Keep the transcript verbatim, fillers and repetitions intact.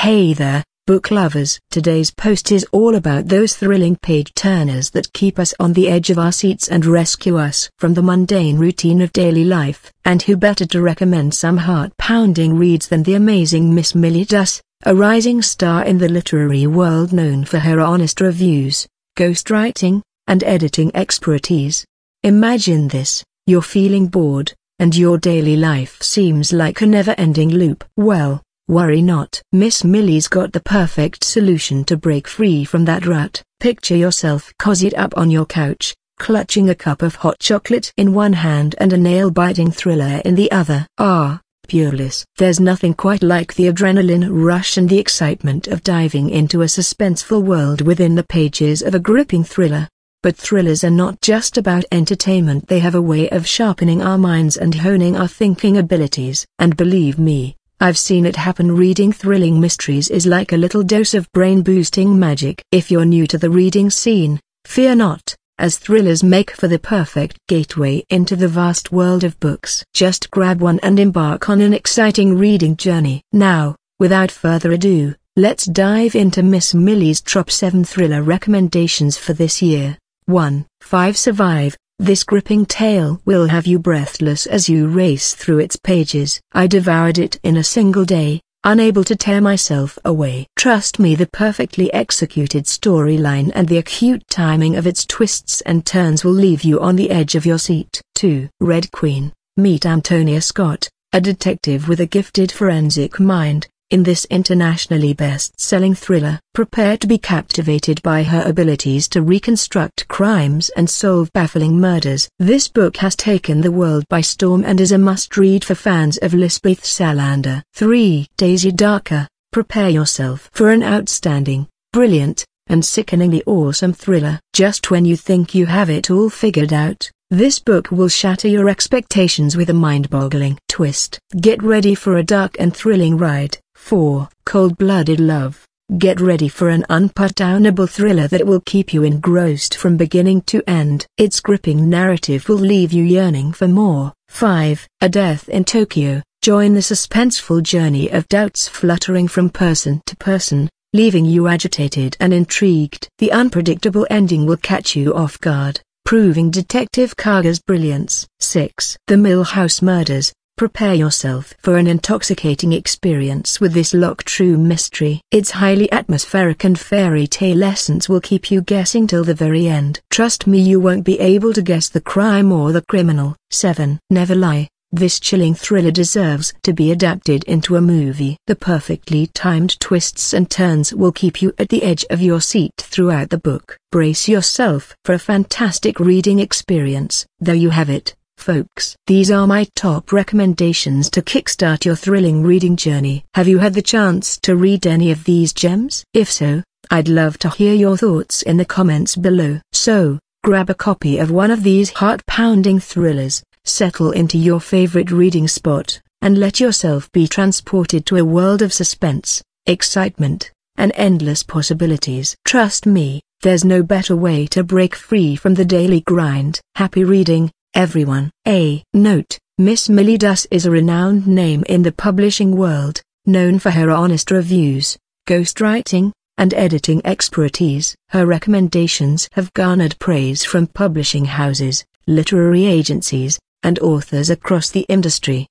Hey there, book lovers. Today's post is all about those thrilling page-turners that keep us on the edge of our seats and rescue us from the mundane routine of daily life. And who better to recommend some heart-pounding reads than the amazing Miss Millie Duss, a rising star in the literary world known for her honest reviews, ghostwriting, and editing expertise. Imagine this: you're feeling bored, and your daily life seems like a never-ending loop. Well, worry not. Miss Millie's got the perfect solution to break free from that rut. Picture yourself cozied up on your couch, clutching a cup of hot chocolate in one hand and a nail-biting thriller in the other. Ah, pure bliss. There's nothing quite like the adrenaline rush and the excitement of diving into a suspenseful world within the pages of a gripping thriller. But thrillers are not just about entertainment. They have a way of sharpening our minds and honing our thinking abilities. And believe me, I've seen it happen. Reading thrilling mysteries is like a little dose of brain-boosting magic. If you're new to the reading scene, fear not, as thrillers make for the perfect gateway into the vast world of books. Just grab one and embark on an exciting reading journey. Now, without further ado, let's dive into Miss Millie's top seven thriller recommendations for this year. one. Five Survive. This gripping tale will have you breathless as you race through its pages. I devoured it in a single day, unable to tear myself away. Trust me, the perfectly executed storyline and the acute timing of its twists and turns will leave you on the edge of your seat. two. Red Queen. Meet Antonia Scott, a detective with a gifted forensic mind. In this internationally best-selling thriller, prepare to be captivated by her abilities to reconstruct crimes and solve baffling murders. This book has taken the world by storm and is a must-read for fans of Lisbeth Salander. three. Daisy Darker. Prepare yourself for an outstanding, brilliant, and sickeningly awesome thriller. Just when you think you have it all figured out, this book will shatter your expectations with a mind-boggling twist. Get ready for a dark and thrilling ride. four. Cold-Blooded Love. Get ready for an unputdownable thriller that will keep you engrossed from beginning to end. Its gripping narrative will leave you yearning for more. five. A Death in Tokyo. Join the suspenseful journey of doubts fluttering from person to person, leaving you agitated and intrigued. The unpredictable ending will catch you off guard, proving Detective Kaga's brilliance. six. The Millhouse Murders. Prepare yourself for an intoxicating experience with this lock-true mystery. Its highly atmospheric and fairy tale essence will keep you guessing till the very end. Trust me, you won't be able to guess the crime or the criminal. seven. Never Lie. This chilling thriller deserves to be adapted into a movie. The perfectly timed twists and turns will keep you at the edge of your seat throughout the book. Brace yourself for a fantastic reading experience. There you have it, folks. These are my top recommendations to kickstart your thrilling reading journey. Have you had the chance to read any of these gems? If so, I'd love to hear your thoughts in the comments below. So, grab a copy of one of these heart-pounding thrillers, settle into your favorite reading spot, and let yourself be transported to a world of suspense, excitement, and endless possibilities. Trust me, there's no better way to break free from the daily grind. Happy reading, everyone. A note: Miss Millie Duss is a renowned name in the publishing world, known for her honest reviews, ghostwriting, and editing expertise. Her recommendations have garnered praise from publishing houses, literary agencies, and authors across the industry.